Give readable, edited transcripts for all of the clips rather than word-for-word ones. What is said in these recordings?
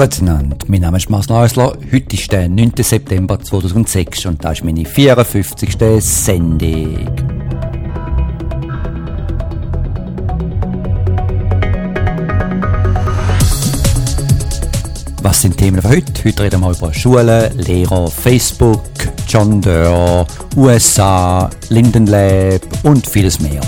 Grüezi miteinander, mein Name ist Mars Neusler. Heute ist der 9. September 2006 und das ist meine 54. Sendung. Was sind die Themen für heute? Heute reden wir über Schulen, Lehrer, Facebook, John Doerr, USA, Linden Lab und vieles mehr.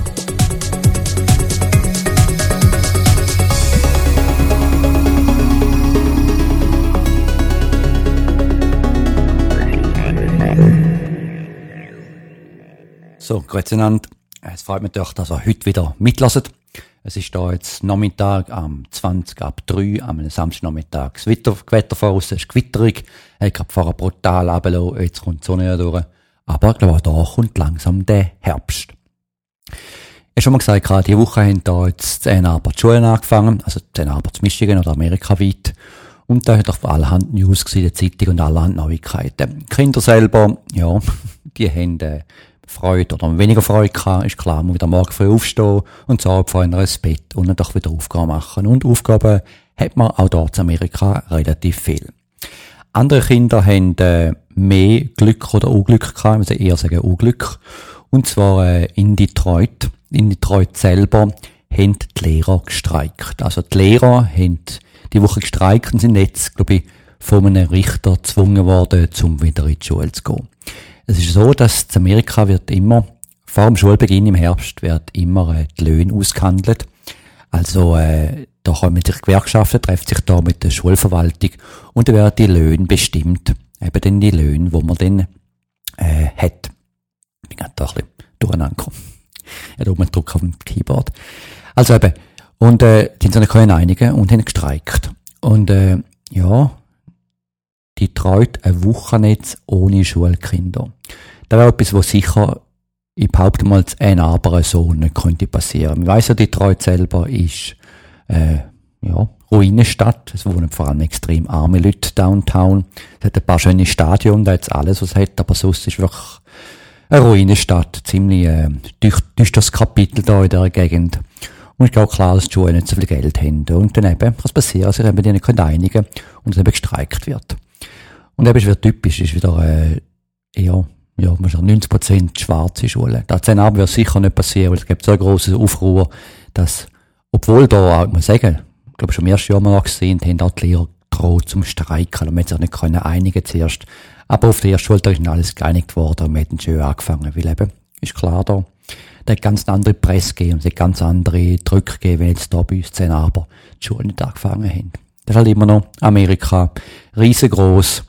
So, grüezi miteinander. Es freut mich doch, dass ihr heute wieder mitlasst. Es ist da jetzt Nachmittag am 20 ab 3, am Samstagnachmittag. Das Wetter voraus ist gewitterig. Ich habe gerade vorher brutal runtergelassen, jetzt kommt die Sonne durch. Aber ich glaube, da kommt langsam der Herbst. Ich habe schon mal gesagt, gerade diese Woche haben da jetzt 10 Arbeit die Schulen angefangen, also 10 Arbeit zu Michigan oder amerikaweit. Und da hat doch allerhand News gesehen, in der Zeitung und allerhand Neuigkeiten. Die Kinder selber, ja, die haben Freude oder weniger Freude gehabt, ist klar, man wieder morgen früh aufstehen und so vorhin ins Bett und dann doch wieder Aufgaben machen. Und Aufgaben hat man auch dort in Amerika relativ viel. Andere Kinder haben mehr Glück oder Unglück gehabt, ich muss eher sagen Unglück. Und zwar in Detroit. In Detroit selber haben die Lehrer gestreikt. Also die Lehrer haben die Woche gestreikt und sind jetzt, glaube ich, von einem Richter gezwungen worden, um wieder in die Schule zu gehen. Es ist so, dass in Amerika wird immer, vor dem Schulbeginn im Herbst, wird immer die Löhne ausgehandelt. Also, da kommen sich Gewerkschaften, treffen sich da mit der Schulverwaltung und da werden die Löhne bestimmt. Eben dann die Löhne, die man dann, hat. Ich bin gerade da ein bisschen durcheinander gekommen. Ich habe oben einen Druck auf dem Keyboard. Also eben, und, die sind sich nicht einigen und haben gestreikt. Und, ja, Detroit eine Woche jetzt ohne Schulkinder. Das wäre etwas, was sicher, ich behaupte mal, zu Ann Arbor so nicht könnte passieren. Man weiss ja, Detroit selber ist, Ruinenstadt. Es wohnen vor allem extrem arme Leute downtown. Es hat ein paar schöne Stadien, da jetzt alles, was es hat, aber sonst ist wirklich eine Ruinenstadt. Ziemlich, düsteres Kapitel da in dieser Gegend. Und es ist auch klar, dass die Schulen nicht so viel Geld haben. Und dann eben, was passiert, dass sich eben die nicht einigen und es eben gestreikt wird. Und eben ist wieder typisch, ist wieder, man sagt 90% schwarze Schulen. Das wird wird sicher nicht passieren, weil es gibt so einen grossen Aufruhr, dass, obwohl da, man sagen, ich glaube schon im ersten Jahr mal gesehen, haben auch die Lehrer gedroht zum Streiken. Und man hat sich nicht einigen zuerst. Aber auf der ersten Schultag ist alles geeinigt worden und man hat schön angefangen. Weil eben, ist klar da hat ganz andere Presse gegeben und es hat ganz andere Drücke gegeben, wenn jetzt da bei uns 10 aber die Schulen nicht angefangen haben. Das ist halt immer noch Amerika, riesengroß.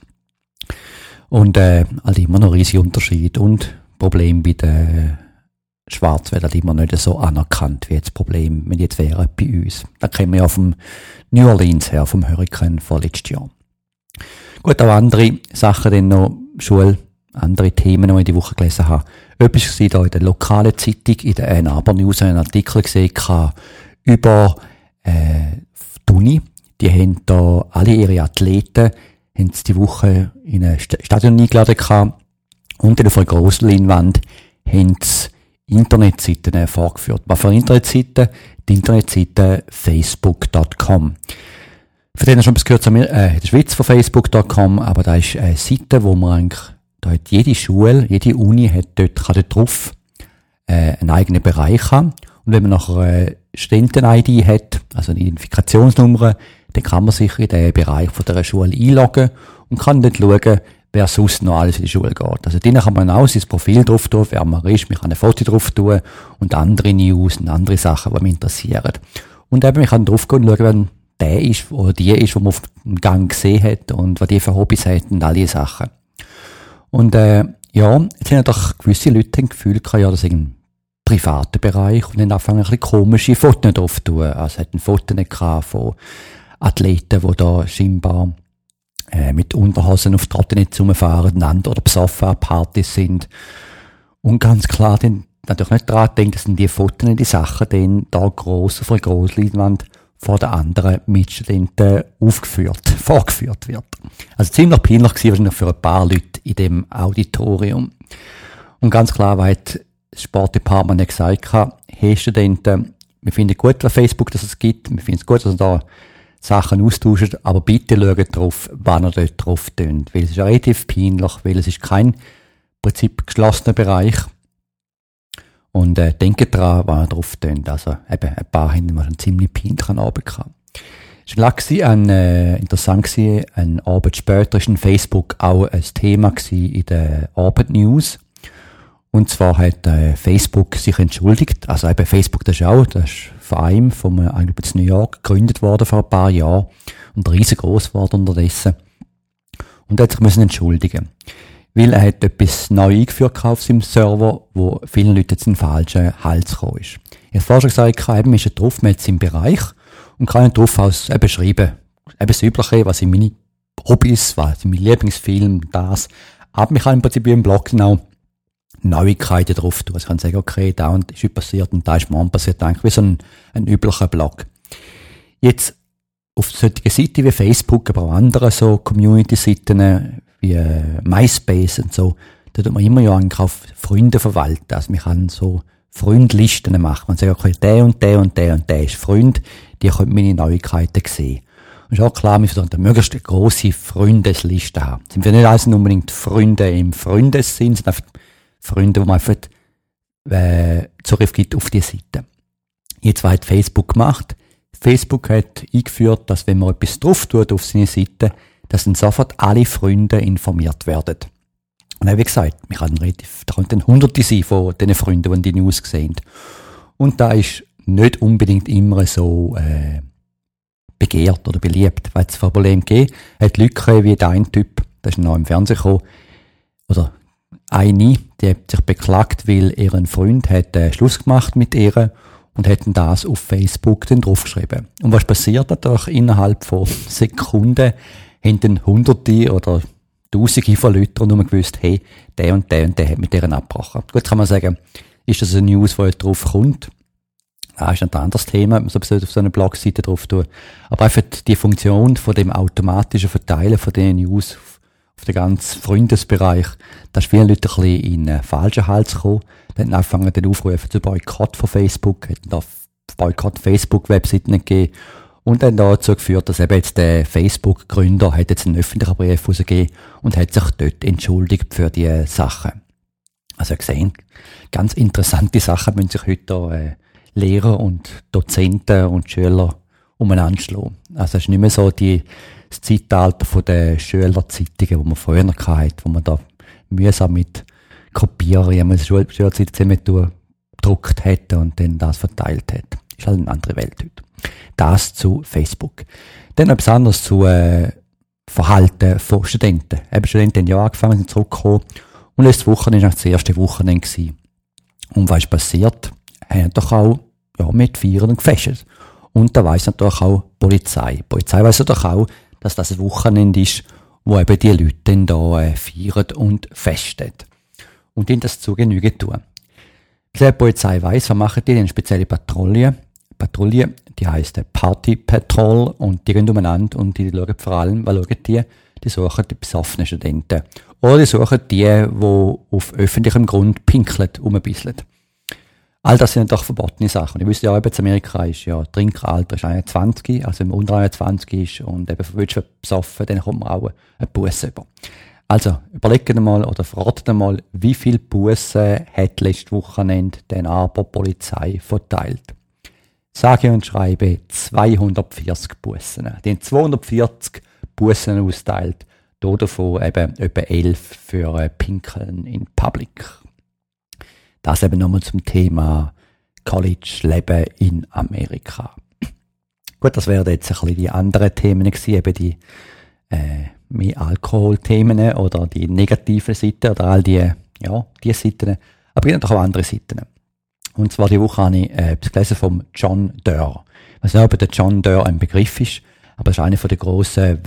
Und halt immer noch riesige Unterschied und Problem bei den Schwarzen wird halt immer nicht so anerkannt wie jetzt das Problem, wenn jetzt wäre bei uns. Da kennen wir ja vom New Orleans her, vom Hurricane von letztes Jahr. Gut, auch andere Sachen dann noch, andere Themen, die ich die Woche gelesen habe. Etwas war da in der lokalen Zeitung, in der Ann Arbor News, einen Artikel gesehen über die Uni. Die haben da alle ihre Athleten haben sie die Woche in ein Stadion eingeladen gehabt und dann auf einer grossen Leinwand haben sie Internetseiten vorgeführt. Was für Internetseiten? Die Internetseite facebook.com. Für den schon etwas gehört in der Schweiz von facebook.com, aber da ist eine Seite, wo man eigentlich, da hat jede Schule, jede Uni kann dort drauf einen eigenen Bereich haben. Und wenn man nachher eine Studenten-ID hat, also eine Identifikationsnummer, dann kann man sich in den Bereich von dieser Schule einloggen und kann dort schauen, wer sonst noch alles in die Schule geht. Also drinnen kann man auch sein Profil drauf tun, wer man ist, man kann ein Foto drauf tun und andere News und andere Sachen, die mich interessieren. Und eben, man kann drauf gehen und schauen, wer der ist oder die ist, die man auf dem Gang gesehen hat und was die für Hobbys hat und all diese Sachen. Und jetzt haben doch gewisse Leute ein Gefühl gehabt, ja, das ist ein privater Bereich und dann anfangen ein bisschen komische Fotos drauf zu tun. Also es hat ein Foto nicht gehabt von Athleten, die da scheinbar mit Unterhosen auf Trottinetz rumfahren oder besoffen an Partys sind. Und ganz klar, dann natürlich nicht daran denken, dass die Fotos und die Sachen dann da gross auf einer Grossleinwand vor den anderen Mitstudenten vorgeführt wird. Also ziemlich peinlich gewesen, wahrscheinlich für ein paar Leute in dem Auditorium. Und ganz klar, weil das Sportdepartement gesagt hat, hey Studenten, wir finden gut, was Facebook das es gibt, wir finden es gut, dass ihr da Sachen austauscht, aber bitte schaut drauf, wann ihr dort drauf tönt. Weil es ist relativ peinlich, weil es ist kein Prinzip geschlossener Bereich. Und denkt dran, wann ihr drauf tönt. Also eben, ein paar haben wir schon ziemlich peinlichen Abend gehabt. Es war interessant gewesen, ein Abend später ist in Facebook auch ein Thema gewesen in den Abendnews. Und zwar hat Facebook sich entschuldigt. Also eben Facebook, das ist ein Verein eigentlich in New York gegründet worden vor ein paar Jahren und riesengroß geworden unterdessen. Und er hat sich müssen entschuldigen. Weil er hat etwas neu eingeführt auf seinem Server, wo vielen Leuten jetzt in den falschen Hals gekommen ist. Er hat vorher schon gesagt, eben ist er drauf, man hat seinen Bereich und kann drauf eben schreiben. Eben das Übliche, was sind meine Hobbys, was sind meine Lieblingsfilme, das. Aber man kann im Prinzip im Blog genau Neuigkeiten drauf tun. Also ich kann sagen, okay, da und ist passiert und da ist morgen passiert, eigentlich wie so ein üblicher Blog. Jetzt auf solchen Seiten wie Facebook, aber auch andere so Community-Seiten wie MySpace und so, da tut man immer ja eigentlich auf Freunde verwalten. Also man kann so Freundlisten machen. Man sagt, okay, der und der und der und der ist Freund, die können meine Neuigkeiten sehen. Und ist auch klar, wir sollten eine möglichst grosse Freundesliste haben. Sind wir nicht also unbedingt Freunde im Freundessinn, sondern einfach Freunde, wo man einfach Zugriff gibt auf die Seite. Jetzt, was hat Facebook gemacht? Facebook hat eingeführt, dass wenn man etwas drauf tut auf seine Seite, dass dann sofort alle Freunde informiert werden. Und wie gesagt, da könnten Hunderte sein von diesen Freunden, die die News sehen. Und da ist nicht unbedingt immer so begehrt oder beliebt, weil es ein Problem gegeben hat. Leute gegeben, wie der ein Typ, der ist noch im Fernsehen gekommen, oder eine, die hat sich beklagt, weil ihren Freund hat Schluss gemacht mit ihr und hat das auf Facebook dann draufgeschrieben. Und was passiert natürlich innerhalb von Sekunden, haben dann Hunderte oder Tausende von Leuten rundherum gewusst, hey, der und der und der hat mit deren abgebrochen. Gut, kann man sagen, ist das eine News, die drauf kommt? Das ist ein anderes Thema, man soll auf so einer Blogseite drauf tun. Aber einfach die Funktion von dem automatischen Verteilen von den News auf den ganzen Freundesbereich, da ist vielen Leuten ein bisschen in den falschen Hals gekommen. Dann haben angefangen, den Aufrufen zu Boykott von Facebook, hätten da Boykott-Facebook-Webseiten gegeben. Und dann dazu geführt, dass eben jetzt der Facebook-Gründer hat jetzt einen öffentlichen Brief rausgegeben und hat sich dort entschuldigt für die Sachen. Also gesehen, ganz interessante Sachen müssen sich heute Lehrer und Dozenten und Schüler umeinander schlagen. Also es ist nicht mehr so das Zeitalter von den Schülerzeitungen, die man früher noch hatte, wo man da mühsam mit Kopieren, ja, man Schülerzeitung zusammen gedruckt hätte und dann das verteilt hat. Ist halt eine andere Welt heute. Das zu Facebook. Dann etwas anderes zu Verhalten von Studenten. Eben Studenten haben ja angefangen, sind zurückgekommen und letzte Woche war das erste Wochenende gewesen. Und was ist passiert? Haben doch auch mit Feiern und gefesselt. Und da weiss natürlich auch die Polizei. Die Polizei weiss doch auch, dass das ein Wochenende ist, wo eben die Leute dann da feiern und festen. Und ihnen das zu Genüge tun. Die Polizei weiss, was machen die? Die haben eine spezielle Patrouille, die heisst Party Patrol, und die gehen umeinander und die schauen vor allem, was schauen die? Die suchen die besoffenen Studenten. Oder die suchen die auf öffentlichem Grund pinkeln, ein bisschen. All das sind doch verbotene Sachen. Ich wüsste ja, eben in Amerika ist ja Trinkalter ist 21, also wenn man unter 21 ist und eben willst du besoffen, dann kommt man auch eine Busse über. Also, überlegt mal oder verratet mal, wie viel Bussen hat letztes Wochenende den aber Polizei verteilt? Sage und schreibe 240 Bussen. Die haben 240 Bussen austeilt, davon eben etwa 11 für Pinkeln in Public. Das eben nochmal zum Thema College-Leben in Amerika. Gut, das wären jetzt ein bisschen die anderen Themen gewesen, eben die mehr Alkoholthemen oder die negativen Seiten oder all die Seiten. Aber es gibt auch andere Seiten. Und zwar die Woche habe ich etwas gelesen vom John Doerr. Ich weiß nicht, ob der John Doerr ein Begriff ist, aber er ist einer der grossen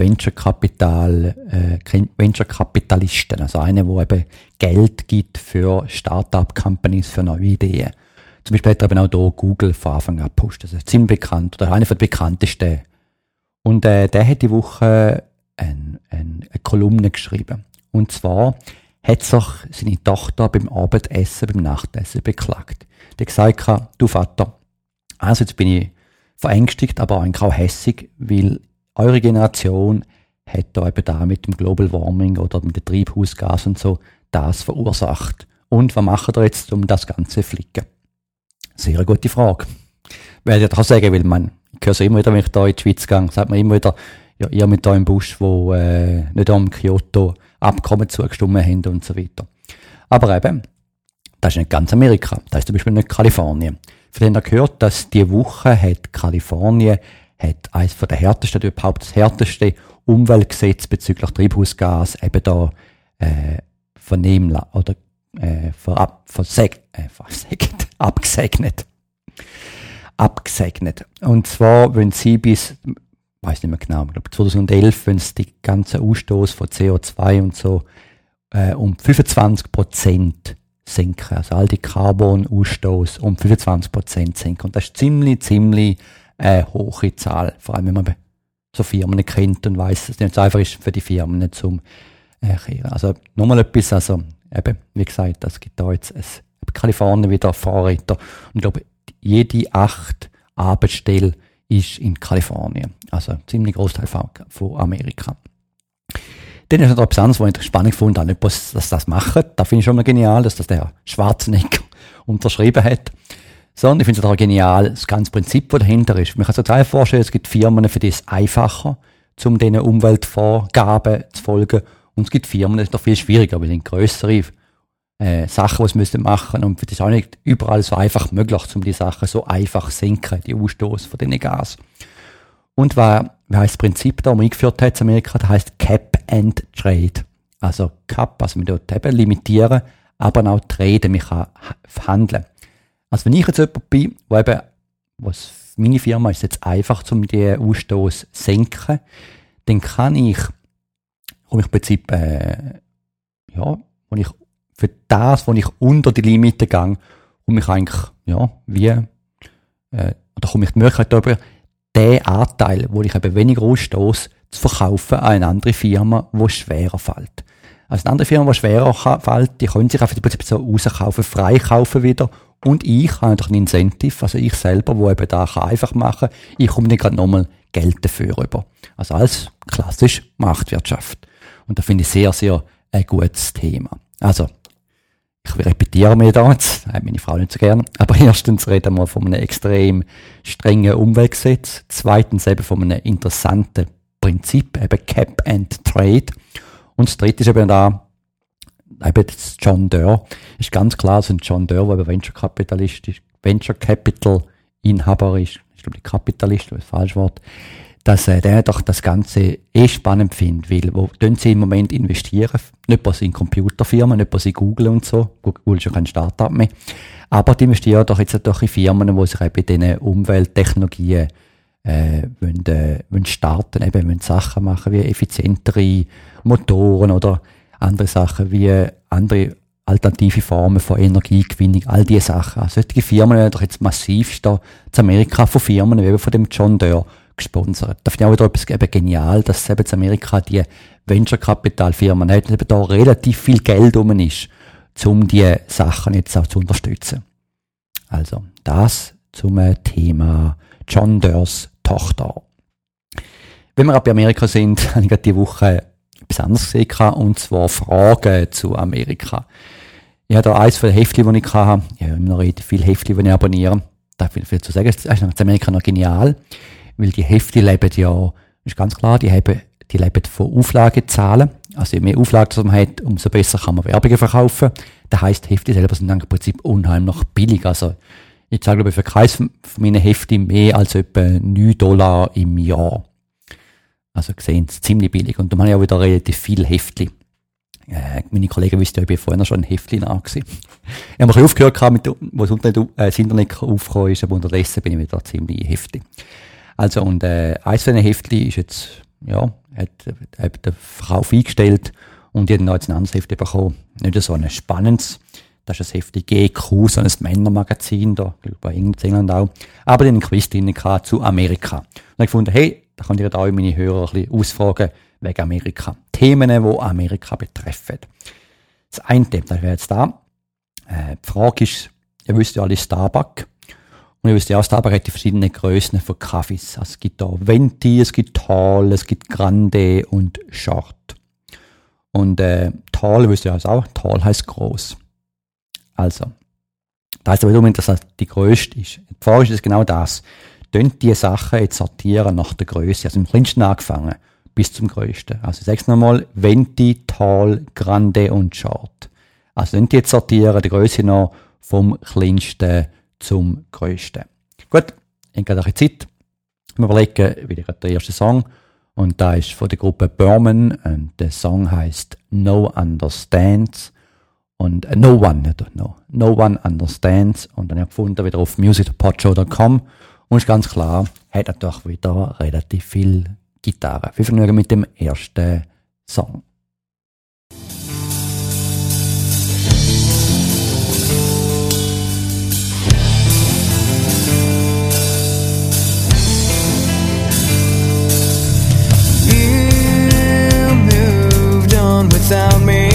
Venture-Kapitalisten. Also einer, der eben Geld gibt für Start-up-Companies, für neue Ideen. Zum Beispiel hat er eben auch hier Google von Anfang an gepusht. Also ziemlich bekannt, oder einer der bekanntesten. Und der hat die Woche eine Kolumne geschrieben. Und zwar hat sich seine Tochter beim Abendessen, beim Nachtessen beklagt. Die hat gesagt, du Vater, also jetzt bin ich verängstigt, aber eigentlich auch hässig, weil eure Generation hat da eben da mit dem Global Warming oder mit dem Treibhausgas und so das verursacht. Und was macht ihr jetzt, um das Ganze zu flicken? Sehr eine gute Frage. Werde ich doch auch sagen, weil ich höre es immer wieder, wenn ich da in die Schweiz gehe, sagt man immer wieder, ja, ihr mit eurem Busch, wo nicht am Kyoto-Abkommen zugestimmt haben und so weiter. Aber eben, das ist nicht ganz Amerika, das ist zum Beispiel nicht Kalifornien. Von denen ihr gehört, dass diese Woche hat Kalifornien eines der härtesten, überhaupt das härteste Umweltgesetz bezüglich Treibhausgas eben da vernehmen oder abgesegnet. Und zwar, wenn sie bis, weiß nicht mehr genau, ich glaube 2011, wenn sie die ganzen Ausstoß von CO2 und so um 25% senken, also all die Carbonausstoß um 25% senken. Und das ist ziemlich hohe Zahl, vor allem wenn man so Firmen kennt und weiss, dass es nicht so einfach ist für die Firmen zum kehren. Also nochmal etwas, also eben, wie gesagt, das gibt da jetzt Kalifornien wieder Vorreiter. Und ich glaube, jede 8 Arbeitsstelle ist in Kalifornien. Also ein ziemlich Großteil von Amerika. Dann ist noch etwas anderes, was ich spannend fand, auch nicht, dass das machen. Da finde ich schon mal genial, dass das der Schwarzenegger unterschrieben hat. Sondern ich finde es auch genial, das ganze Prinzip, das dahinter ist. Man kann sich total vorstellen, es gibt Firmen, für die es einfacher, um diesen Umweltvorgaben zu folgen. Und es gibt Firmen, das ist doch viel schwieriger, weil es grössere Sachen, die sie machen müssen. Und das ist auch nicht überall so einfach möglich, um die Sachen so einfach zu senken, die Ausstoß von diesen Gas. Und was heisst das Prinzip da, das man eingeführt hat in Amerika, das heisst Cap and Trade. Also Cap, also man dort eben limitieren, aber auch traden, man kann verhandeln. Also wenn ich jetzt jemand bin, wo eben, meine Firma ist jetzt einfach, um den Ausstoß zu senken, dann komme ich im Prinzip, wo ich für das, wo ich unter die Limite gehe, komme ich eigentlich, oder komme ich die Möglichkeit darüber, den Anteil, wo ich eben weniger ausstoße, zu verkaufen an eine andere Firma, die schwerer fällt. Also eine andere Firma, die schwerer fällt, die können sich einfach im Prinzip so rauskaufen, freikaufen wieder. Und ich habe natürlich ein Incentive, also ich selber, wo eben da einfach machen kann, ich komme dann gerade nochmal Geld dafür rüber. Also als klassisch Marktwirtschaft. Und da finde ich sehr, sehr ein gutes Thema. Also, ich repetiere mir da jetzt, meine Frau nicht so gerne, aber erstens reden wir von einem extrem strengen Umweltgesetz, zweitens eben von einem interessanten Prinzip, eben Cap and Trade. Und das dritte ist eben da, eben das John Doerr. Ist ganz klar, so ein John Doerr, der Venture Capital Inhaber ist, ich glaube, der Kapitalist, das ist das falsche Wort, dass der doch das Ganze spannend findet, weil wo tun sie im Moment investieren, nicht bloß in Computerfirmen, nicht bloß in Google und so, Google ist ja kein Startup mehr, aber die investieren doch jetzt doch in Firmen, die sich eben bei diesen Umwelttechnologien wollen starten, eben wollen Sachen machen wie effizientere Motoren oder andere Sachen wie andere alternative Formen von Energiegewinnung, all diese Sachen. Also solche Firmen werden doch jetzt massiv da zu Amerika von Firmen, wie eben von dem John Doerr, gesponsert. Da finde ich auch wieder etwas eben genial, dass eben in Amerika die Venture-Kapital-Firmen hat, eben da relativ viel Geld rum ist, um diese Sachen jetzt auch zu unterstützen. Also, das zum Thema John Doerrs Tochter. Wenn wir auch bei Amerika sind, habe ich gerade diese Woche etwas anderes gesehen, und zwar Fragen zu Amerika. Ich habe da eins von den Heftchen, die ich hatte. Ich habe immer noch relativ viele Heftchen, die ich abonniere. Da will ich viel zu sagen. Das ist in Amerika noch genial. Weil die Hefte leben ja, ist ganz klar, die leben von Auflagezahlen. Also je mehr Auflagen man hat, umso besser kann man Werbungen verkaufen. Das heisst, Hefte selber sind dann im Prinzip unheimlich billig. Also ich zahle, glaube ich, für keins von meinen Heften mehr als etwa $9 im Jahr. Also gesehen, es ist ziemlich billig. Und da habe ich auch wieder relativ viele Heftchen. Meine Kollegen wissen ja, ich bin vorher schon ein Heftchen an gewesen. Ich habe ein bisschen aufgehört, wo das Internet aufgekommen ist, aber unterdessen bin ich wieder ziemlich heftig. Also, und eins von den Heftchen ist jetzt, hat der Verkauf eingestellt und die hat noch jetzt ein anderes Heftchen bekommen. Nicht so ein spannendes. Das ist das Heftchen GQ, so ein Männermagazin, da, bei England auch. Aber den Quiz drin zu Amerika. Und ich habe gefunden, hey, da kann ich auch meine Hörer ein bisschen ausfragen wegen Amerika. Themen, die Amerika betreffen. Das eine, das wäre jetzt da. Die Frage ist, ihr wisst ja alle Starbucks. Und ihr wisst ja, Starbucks hat die verschiedenen Grössen von Kaffees. Also es gibt da Venti, es gibt Tall, es gibt Grande und Short. Und Tall wisst ihr also auch, Tall heisst groß. Also, das heisst aber wiederum, dass das die grösste ist. Vorher ist es genau das. Tönt die Sachen jetzt sortieren nach der Größe, also im kleinsten angefangen bis zum grössten. Also ich sag's nochmal, Venti, Tall, Grande und Short. Also tönt die jetzt sortieren, die Größe noch vom kleinsten zum grössten. Gut, ich habe gerade ein bisschen Zeit. Wir überlegen wieder gerade der erste Song. Und da ist von der Gruppe Berman. Und der Song heisst No Understands. Und No One Understands. Und dann habe ich gefunden, wieder auf musicpodshow.com. Und ist ganz klar, hat natürlich wieder relativ viel Gitarre. Wir vergnügen mit dem ersten Song. Without me,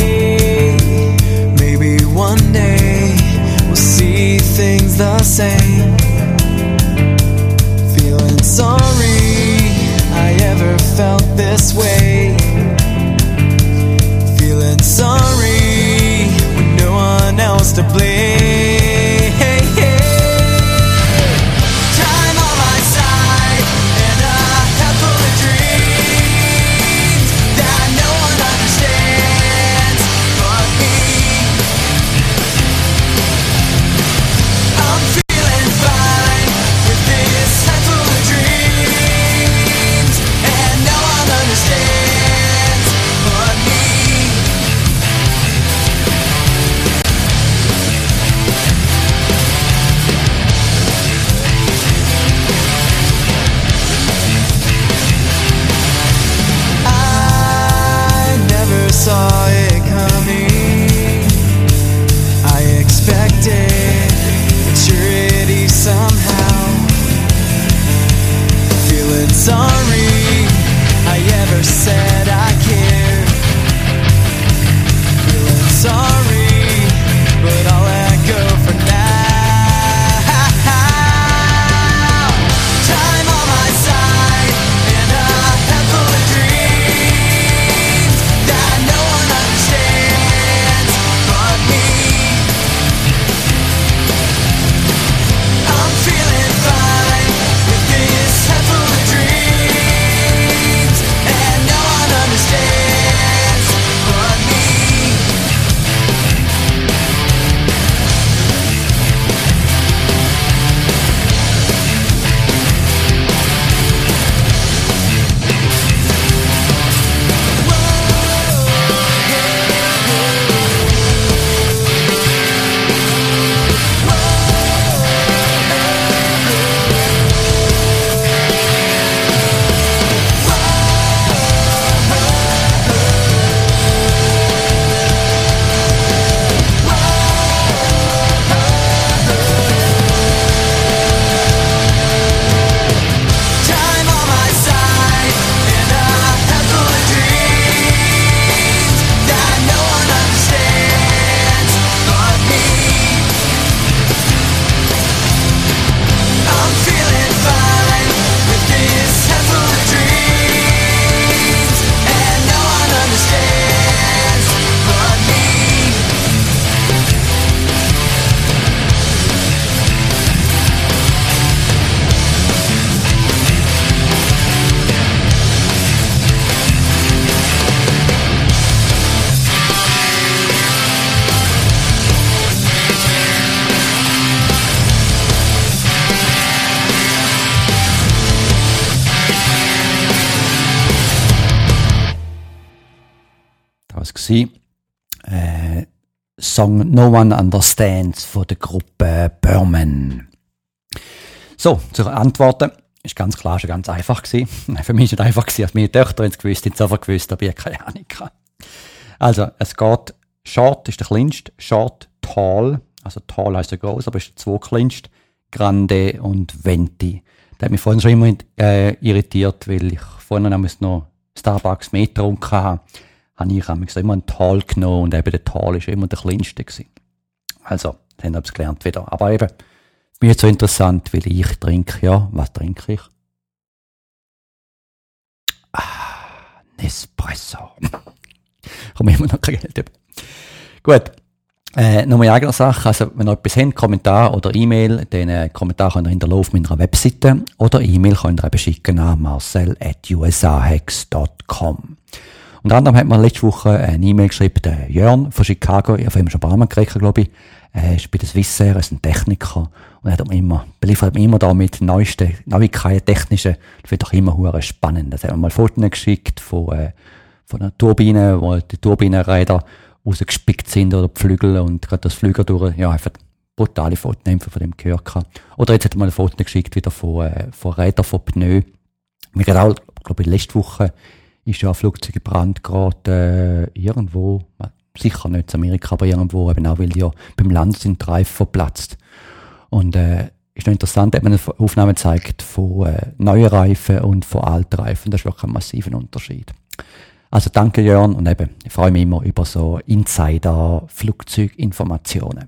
maybe one day we'll see things the same. Feeling sorry I ever felt this way. Feeling sorry with no one else to blame. Time on my side and a handful of dreams that no one understands but me. I'm feeling fine with this handful of dreams, and no one understands but me. I never saw it coming. I expected maturity somehow. Feeling sorry I ever said I cared. Feeling sorry, but I'll let go for now. Time on my side and a handful of dreams that no one understands but me. I'm feeling fine with this handful of dreams, and no one understands but me. Time on my side and a handful of dreams that no one understands but me. I'm feeling fine with this handful of dreams, and no one understands but me. Das war Song No One Understands von der Gruppe Berman. So, zur Antworten. Ist ganz klar, schon ganz einfach gewesen. Für mich ist es nicht einfach gewesen, als meine Töchter haben es gewusst, haben es einfach gewusst, aber ich habe keine Ahnung gehabt. Also, es geht, Short ist der kleinste, Short, Tall, also Tall heisst ja groß, aber ist der zweitkleinste, Grande und Venti. Das hat mich vorhin schon immer irritiert, weil ich vorhin noch Starbucks mehr getrunken habe. Habe ich immer einen Tall genommen und eben der Tall ist immer der kleinste gewesen. Also, dann habe ich es gelernt wieder. Aber eben, Mir jetzt so interessant, weil ich trinke, ja, was trinke ich? Nespresso. Komme immer noch kein Geld über. Gut. Nochmal in eigener Sache, also wenn ihr etwas habt, Kommentar oder E-Mail, den Kommentar könnt ihr hinterlassen auf meiner Webseite oder E-Mail könnt ihr eben schicken an marcel@usahex.com. Unter anderem hat mir letzte Woche eine E-Mail geschrieben, der Jörn von Chicago, ich habe ihn schon ein paar Mal gekriegt, glaube ich. Er ist bei der Swissair, er ist ein Techniker und er beliefert mich immer da mit neuesten Neuigkeiten, technischen. Das wird doch immer hure spannend. Er hat mir mal Fotos geschickt von einer Turbine, wo die Turbinenräder rausgespickt sind oder die Flügel und gerade das Flügel durch, ja, einfach brutale Fotos von dem gehört gehabt. Oder jetzt hat er mal Fotos geschickt wieder von Rädern, von Pneu. Mir gerade auch, glaube ich, letzte Woche ist ja ein Flugzeug gebrannt, gerade irgendwo, sicher nicht in Amerika, aber irgendwo, eben auch, weil ja beim Land sind die Reifen verplatzt. Und ist noch interessant, hat man eine Aufnahme gezeigt von neuen Reifen und von alten Reifen. Das ist wirklich ein massiver Unterschied. Also danke Jörn und eben, ich freue mich immer über so Insider-Flugzeuginformationen.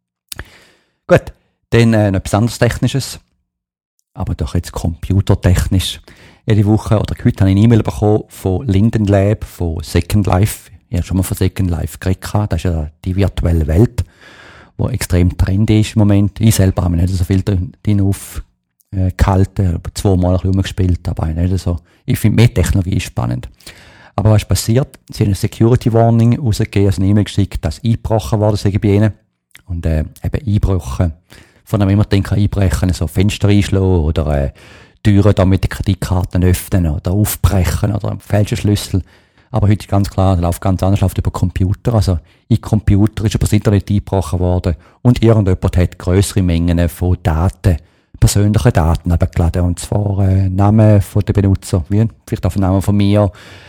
Gut, dann noch etwas anderes Technisches, aber doch jetzt computertechnisch. Jede Woche oder heute habe ich eine E-Mail bekommen von Linden Lab, von Second Life. Ich habe schon mal von Second Life geredet. Das ist ja die virtuelle Welt, die extrem trendy ist im Moment. Ich selber habe mich nicht so viel drin aufgehalten, 2 Mal rumgespielt, aber nicht so. Ich finde mehr Technologie spannend. Aber was ist passiert? Sie haben eine Security Warning rausgegeben, also eine E-Mail geschickt, dass eingebrochen worden sei bei ihnen. Und eben Einbrüche, von dem immer denken, einbrechen, so Fenster einschlagen oder Türen da mit den Kreditkarten öffnen oder aufbrechen oder einen falschen Schlüssel. Aber heute ist ganz klar, das läuft ganz anders, läuft über Computer. Also in Computer ist über das Internet eingebrochen worden und irgendjemand hat grössere Mengen von Daten, persönlichen Daten abgeladen. Und zwar Namen von den Benutzer, wie vielleicht auch den Namen von mir,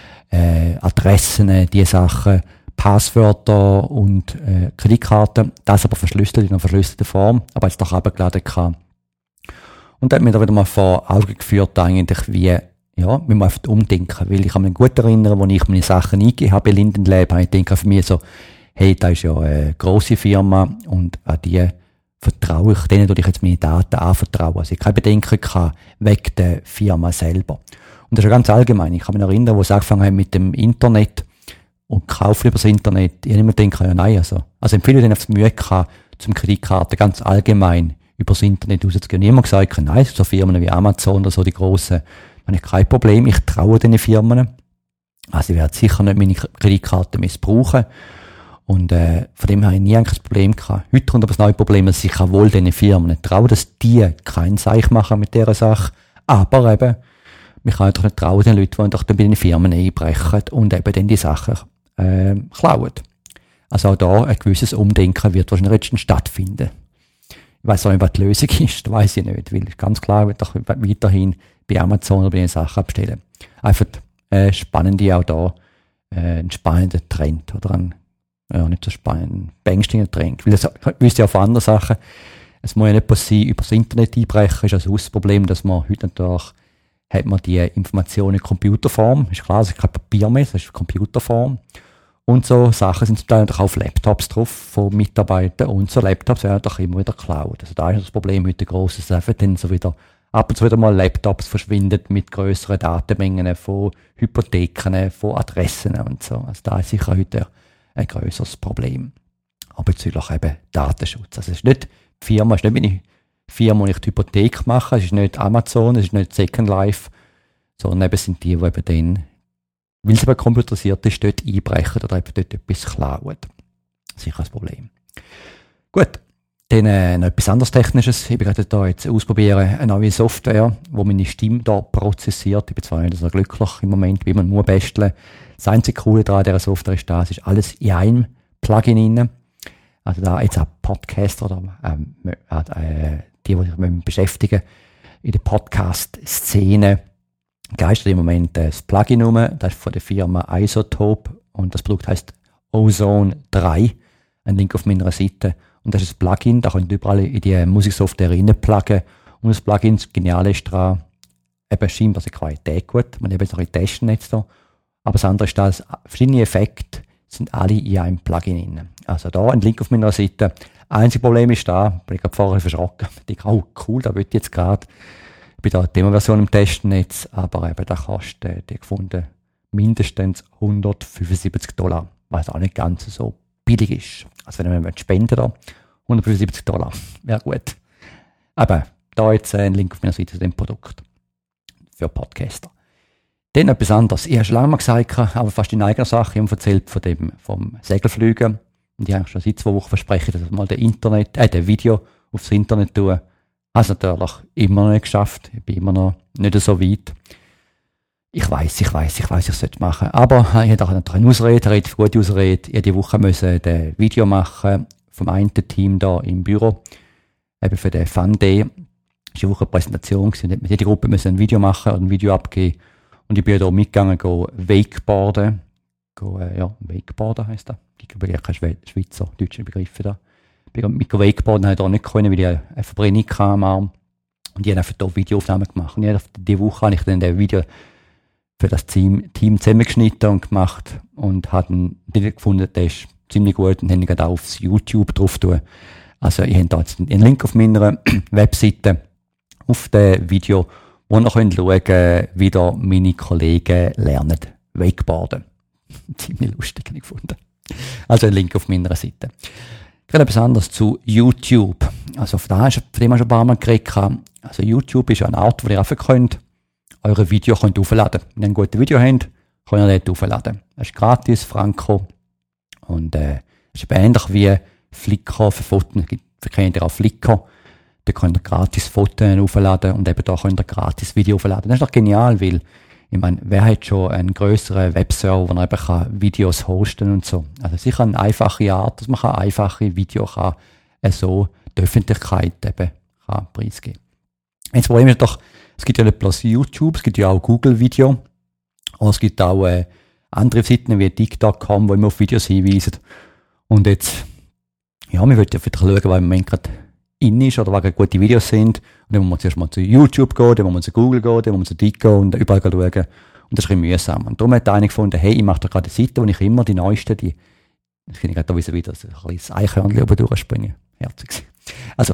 Adressen, die Sachen, Passwörter und Kreditkarten. Das aber verschlüsselt in einer verschlüsselten Form, aber jetzt doch abgeladen kann. Und das hat mir da wieder mal vor Augen geführt, eigentlich, wie, ja, wir müssen einfach umdenken, weil ich kann mich gut erinnern, als ich meine Sachen eingegeben habe bei Linden Lab, ich denke für mich so, hey, da ist ja eine grosse Firma und an die vertraue ich, denen würde ich jetzt meine Daten anvertrauen. Also ich keine Bedenken gehabt, wegen der Firma selber. Und das ist ja ganz allgemein. Ich kann mich erinnern, wo es angefangen hat mit dem Internet und kaufen über das Internet. Ich habe immer gedacht, ja nein, also empfehle ich denen aufs Mühe gehabt, zum Kreditkarten ganz allgemein über das Internet rauszugehen. Niemand gesagt, nein, so Firmen wie Amazon oder so, die grossen, habe ich kein Problem. Ich traue diesen Firmen. Also ich werde sicher nicht meine Kreditkarte missbrauchen. Und von dem habe ich nie eigentlich ein Problem gehabt. Heute kommt aber das neue Problem, dass ich wohl diesen Firmen traue, dass die keinen Seich machen mit dieser Sache. Aber eben, mich kann doch nicht trauen, den Leuten, die doch bei den Firmen einbrechen und eben dann die Sachen klauen. Also auch da ein gewisses Umdenken wird wahrscheinlich jetzt stattfinden. Ich weiss auch nicht, was die Lösung ist, das weiss ich nicht, weil ganz klar, ich will doch weiterhin bei Amazon oder bei den Sachen abstellen. Einfach spannende auch da, ein spannender Trend oder ein, ja, nicht so spannend, beängstigender Trend. Weil das wüsste ja auch von anderen Sachen, es muss ja nicht passieren, über das Internet einbrechen, ist also das Problem, dass man heute natürlich hat man die Informationen in Computerform, ist klar, es ist kein Papier mehr, es ist Computerform. Und so Sachen sind zum Teil auch auf Laptops drauf von Mitarbeitern und so Laptops werden doch immer wieder geklaut. Also da ist das Problem heute gross, dass einfach dann so wieder ab und zu wieder mal Laptops verschwinden mit grösseren Datenmengen von Hypotheken, von Adressen und so. Also da ist sicher heute ein grösseres Problem. Aber bezüglich eben Datenschutz. Also es ist nicht die Firma, es ist nicht meine Firma, wo ich die Hypothek mache, es ist nicht Amazon, es ist nicht Second Life, sondern eben sind die eben dann, weil es eben computerisiert ist, dort einbrechen oder eben dort etwas klauen. Sicher ein Problem. Gut, dann noch etwas anderes Technisches. Ich bin gerade da jetzt ausprobieren, eine neue Software, wo meine Stimme da prozessiert. Ich bin zwar nicht so glücklich im Moment, wie man muss basteln. Das einzige Coole daran dieser Software ist, es ist alles in einem Plugin drin. Also da jetzt auch Podcaster oder die sich mit beschäftigen in der Podcast-Szene, geistert im Moment das Plugin rum, das ist von der Firma Isotope und das Produkt heißt Ozone 3. Ein Link auf meiner Seite. Und das ist ein Plugin, da könnt ihr überall in die Musiksoftware reinpluggen. Und das Plugin, das Geniale ist daran, eben scheinbar die Qualität gut. Man hat jetzt noch ein testen jetzt da. Aber das andere ist, dass verschiedene Effekte sind alle in einem Plugin drin. Also da ein Link auf meiner Seite. Einziges Problem ist da, bin ich gerade vorher verschrocken. Ich denke, oh cool, da will ich jetzt gerade. Ich bin da die Demo-Version im Testen jetzt, aber eben da kostet die gefunden mindestens $175, was auch nicht ganz so billig ist. Also wenn man spenden da, $175 wäre gut. Aber da jetzt ein Link auf meiner Seite zu dem Produkt für Podcaster. Dann etwas anderes. Ich habe schon lange mal gesagt, aber fast in eigener Sache, ich habe erzählt vom Segelfliegen. Und ich habe schon seit 2 Wochen versprechen, dass ich mal den Video aufs Internet tue. Habe es natürlich immer noch nicht geschafft. Ich bin immer noch nicht so weit. Ich weiss, ich sollte es machen. Aber ich hatte auch eine Ausrede, eine relativ gute Ausrede. Ich musste diese Woche ein Video machen vom einen Team da im Büro. Eben für den Fun Day. Das war eine Woche eine Präsentation. Mit jeder Gruppe müssen ein Video machen oder ein Video abgeben. Und ich bin da mitgegangen, Wakeboarden. Wakeboarden heisst das. Ich glaube, ich habe keine Schweizer, deutsche Begriffe da. Mit Wakeboarden habe ich da nicht können, weil ich eine Verbrennung hatte am Arm. Und ich habe einfach da Videoaufnahmen gemacht. Und diese Woche habe ich dann das Video für das Team zusammengeschnitten und gemacht. Und habe dann gefunden, der ist ziemlich gut. Und habe ihn gerade aufs YouTube drauf tun. Also ich habe da jetzt einen Link auf meiner Webseite auf das Video, wo ihr schauen könnt, wie da meine Kollegen lernen Wakeboarden. Ziemlich lustig, habe ich gefunden. Also ein Link auf meiner Seite. Gerade etwas anderes zu YouTube. Also von dem haben wir schon ein paar Mal geredet. Also YouTube ist eine Art, wo ihr einfach eure Video aufladen könnt. Wenn ihr ein gutes Video habt, könnt ihr das aufladen. Das ist gratis, franco. Und es ist ähnlich wie Flickr für Fotos. Wir kennen ja auch Flickr. Da könnt ihr gratis Fotos aufladen und eben da könnt ihr gratis Video aufladen. Das ist doch genial, weil ich meine, wer hat schon einen grösseren Webserver, wo man eben Videos hosten und so. Also sicher eine einfache Art, dass man einfache Videos so die Öffentlichkeit eben preisgeben kann. Das Problem ist doch, es gibt ja nicht bloß YouTube, es gibt ja auch Google Video. Oder es gibt auch andere Seiten wie TikTok.com, wo immer auf Videos hinweisen. Und jetzt, ja, wir wollen ja wieder schauen, weil im Moment gerade in ist oder was gute Videos sind. Und dann muss man zuerst mal zu YouTube gehen, dann muss man zu Google gehen, dann muss man zu TikTok und überall schauen. Und das ist ein bisschen mühsam. Und darum hat einer gefunden, hey, ich mache da gerade eine Seite, wo ich immer die neuesten, das kann ich gerade da wieder so ein kleines Eichhörnchen oben durchspringen. Herzig. Also,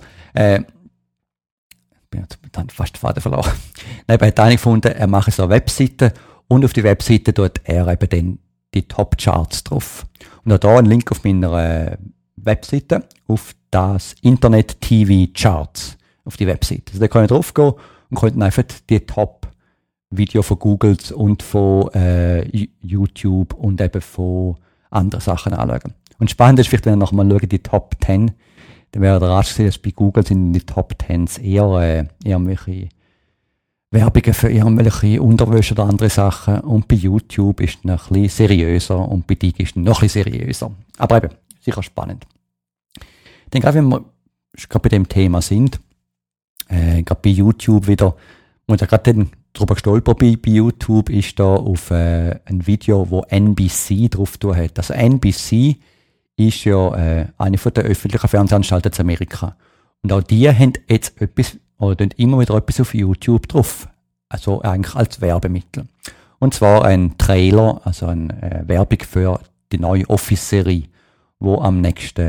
bin jetzt dann fast den Faden verloren. Dann hat einer gefunden, er mache so eine Webseite und auf die Webseite tut er eben dann die Top-Charts drauf. Und auch da ein Link auf meiner Webseite, auf das Internet TV Charts auf die Webseite. Also da könnt ihr drauf gehen und könnt dann einfach die Top-Video von Google und von YouTube und eben von anderen Sachen anschauen. Und spannend ist vielleicht, wenn ihr nochmal schaut, die Top 10, dann wäre der Ratsch gesehen, dass bei Google sind die Top 10s eher irgendwelche Werbungen für irgendwelche Unterwäsche oder andere Sachen. Und bei YouTube ist es noch ein bisschen seriöser und bei Dig ist es noch ein bisschen seriöser. Aber eben, sicher spannend. Dann gerade, wenn wir gerade bei dem Thema sind, gerade bei YouTube wieder, wo ich gerade drüber gestolpert bin, bei YouTube ist da auf ein Video, wo NBC drauf tun hat. Also NBC ist ja eine von der öffentlichen Fernsehanstalten in Amerika. Und auch die haben jetzt etwas, oder tun immer wieder etwas auf YouTube drauf. Also eigentlich als Werbemittel. Und zwar ein Trailer, also eine Werbung für die neue Office-Serie, wo am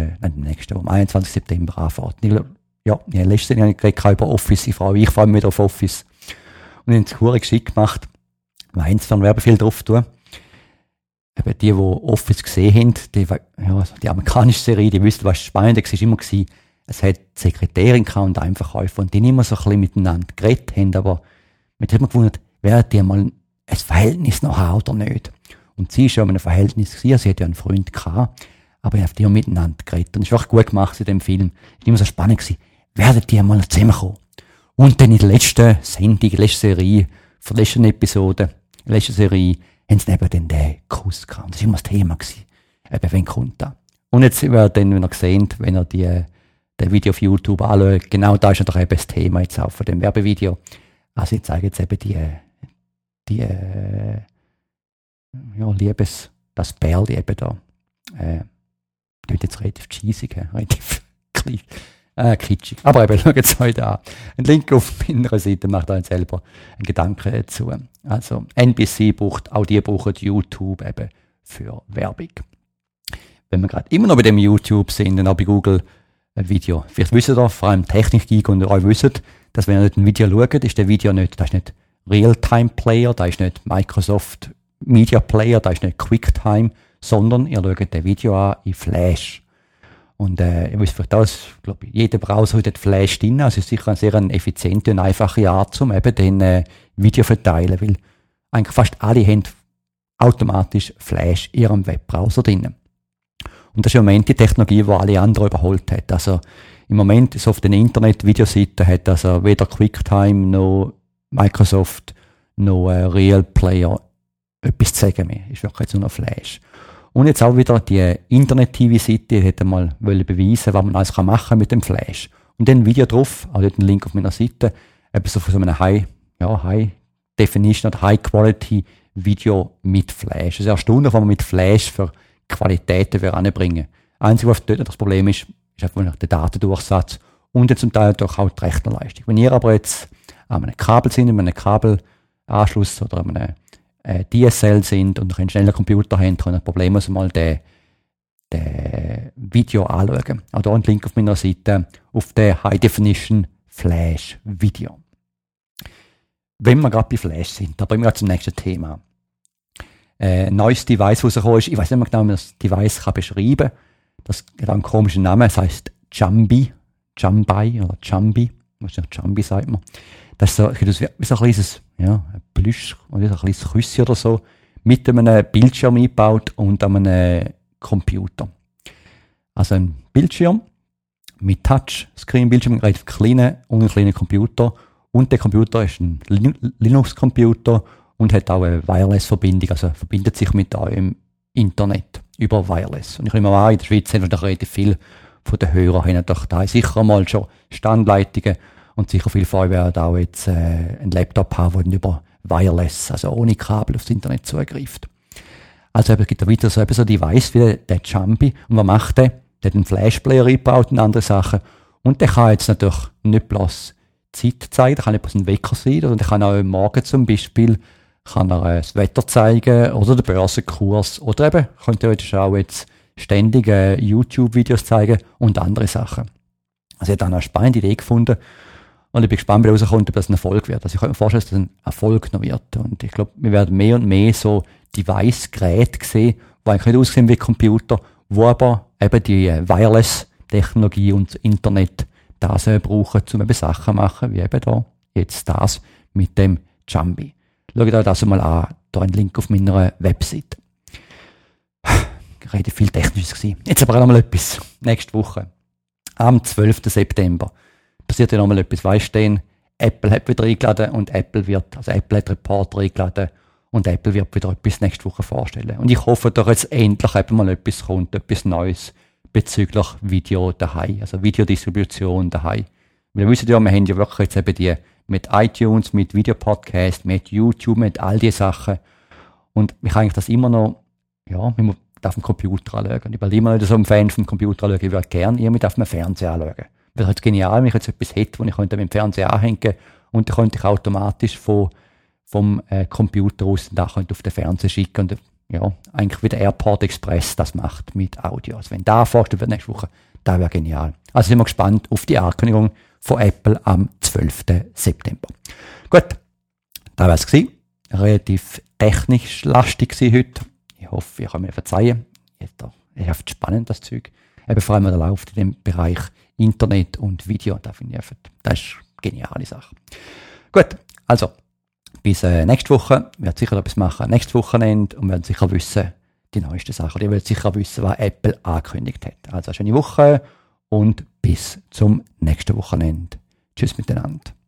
21. September anfängt. Ja, letztes Jahr habe ich geredet über Office. Ich freue mich wieder auf Office. Und ich habe es verdammt geschickt gemacht. Meins für ein Werbefilm drauf tun. Eben die Office gesehen haben, die amerikanische Serie, die wissen, was spannend war, immer gewesen, es hat die Sekretärin und einen Verkäufer und die nicht immer so ein bisschen miteinander geredet haben, aber mit dem hat man gewundert, werden die mal ein Verhältnis noch haben oder nicht. Und sie ist ja in einem Verhältnis gewesen, sie hat ja einen Freund gehabt, aber die haben miteinander geredet. Und es war auch gut gemacht in dem Film. Es war immer so spannend gewesen, werden die mal zusammenkommen. Und dann in der letzten Sendung, letzten Serie, von der letzten Episode, der letzten Serie, haben sie eben dann den Kuss gehabt. Das war immer das Thema gewesen. Eben, wenn kommt da. Und jetzt wird dann, wenn ihr seht, wenn ihr das Video auf YouTube anschaut, genau da ist ja doch eben das Thema jetzt auch von dem Werbevideo. Also ich zeige jetzt eben das Bärli eben da. Das wird jetzt relativ cheesy, relativ kitschig. Aber eben, schaut es heute an. Ein Link auf meiner Seite macht euch selber einen Gedanken dazu. Also NBC braucht, auch die brauchen YouTube eben für Werbung. wenn wir gerade immer noch bei dem YouTube sind und auch bei Google ein Video. Vielleicht wisst ihr, vor allem Technik-Geek und euch wisst, dass wenn ihr nicht ein Video schaut, ist der Video nicht, das ist nicht Realtime-Player, das ist nicht Microsoft Media Player, das ist nicht QuickTime, sondern ihr schaut das Video an in Flash. Und ihr wisst vielleicht auch, ich glaube, jeder Browser hat Flash drin, also es ist sicher eine sehr effiziente und einfache Art, um eben den Video zu verteilen, weil eigentlich fast alle haben automatisch Flash in ihrem Webbrowser drin. Und das ist im Moment die Technologie, die alle anderen überholt hat. Also im Moment ist auf den Internet-Videoseiten hat also weder QuickTime noch Microsoft noch Real Player etwas zu sagen mehr. Ist wirklich jetzt nur noch Flash. Und jetzt auch wieder die Internet-TV-Seite hätte mal beweisen, was man alles machen kann mit dem Flash. Und dann ein Video drauf, auch dort ein Link auf meiner Seite, eben so von so einem High Definition oder High Quality Video mit Flash. Es ist erstaunlich, was man mit Flash für Qualitäten anbringen. Einzige, was dort das Problem ist, ist einfach der Datendurchsatz und dann zum Teil doch auch die Rechnerleistung. Wenn ihr aber jetzt an einem Kabel sind, an einem Kabelanschluss oder an einem DSL sind und einen schnellen Computer haben, können ein Problem mal den Video anschauen. Auch hier ein Link auf meiner Seite auf den High Definition Flash Video. Wenn wir gerade bei Flash sind, da bringen wir zum nächsten Thema. Ein neues Device, das rausgekommen ist, ich weiß nicht mehr genau, wie man das Device kann beschreiben kann. Das hat einen komischen Namen, es heisst Jambi oder Jambi, Jambi sagt man. Das ist so, wie so ein kleines, Plüsch, oder so ein kleines Küsschen oder so, mit einem Bildschirm eingebaut und einem Computer. Also ein Bildschirm mit Touchscreen-Bildschirm, ein relativ kleiner und ein kleiner Computer. Und der Computer ist ein Linux-Computer und hat auch eine Wireless-Verbindung, also verbindet sich mit eurem Internet über Wireless. Und ich nehme mal an, in der Schweiz haben wir doch relativ viel von den Hörern haben doch da sicher mal schon Standleitungen und sicher viele von euch werden auch jetzt einen Laptop haben, der über Wireless, also ohne Kabel aufs Internet zugreift. Also es gibt da wieder so ein Device wie der Jambi. Und was macht der? Der hat einen Flashplayer eingebaut und andere Sachen. Und der kann jetzt natürlich nicht bloß Zeit zeigen, der kann nicht bloß ein Wecker sein, sondern der kann auch morgen zum Beispiel kann er das Wetter zeigen oder den Börsenkurs oder eben, könnt ihr theoretisch auch jetzt ständig YouTube-Videos zeigen und andere Sachen. Also ich habe dann eine spannende Idee gefunden und ich bin gespannt, wie rauskommt, ob das ein Erfolg wird. Also ich kann mir vorstellen, dass das ein Erfolg noch wird. Und ich glaube, wir werden mehr und mehr so Device-Geräte sehen, die eigentlich nicht aussehen wie Computer, wo aber eben die Wireless-Technologie und das Internet das brauchen, um eben Sachen zu machen, wie eben da jetzt das mit dem Jambi. Schaut euch das mal an, da ein Link auf meiner Webseite. Relativ viel Technisches gewesen. Jetzt aber auch noch mal etwas. Nächste Woche, am 12. September, passiert ja noch mal etwas. Weißt du, Apple hat wieder eingeladen und Apple hat Reporter eingeladen und Apple wird wieder etwas nächste Woche vorstellen. Und ich hoffe, dass jetzt endlich eben mal etwas kommt, etwas Neues bezüglich Video daheim, also Videodistribution daheim. Wir wissen ja, wir haben ja wirklich jetzt eben die mit iTunes, mit Videopodcast, mit YouTube, mit all die Sachen. Und ich eigentlich das immer noch, man auf dem Computer anschauen. Ich bin immer nicht so ein Fan vom Computer anschauen. Ich würde gerne irgendwie auf dem Fernseher anschauen. Wäre halt genial, wenn ich jetzt etwas hätte, wo ich mit dem Fernseher anhängen und dann könnte ich automatisch vom Computer aus da könnte auf den Fernseher schicken und eigentlich wie der Airport Express das macht mit Audio. Also wenn da vorstellt wird nächste Woche, das wäre genial. Also sind wir gespannt auf die Ankündigung von Apple am 12. September. Gut, das war es gewesen. Relativ technisch lastig heute. Ich hoffe, ihr könnt mir verzeihen. Ich habe spannend das Zeug. Eben vor allem der Lauf in dem Bereich Internet und Video. Das finde ich einfach, das ist eine geniale Sache. Gut, also bis nächste Woche. Wir werden sicher etwas machen nächstes Wochenende und werden sicher wissen, die neuesten Sachen. Ihr werdet sicher wissen, was Apple angekündigt hat. Also eine schöne Woche und bis zum nächsten Wochenende. Tschüss miteinander.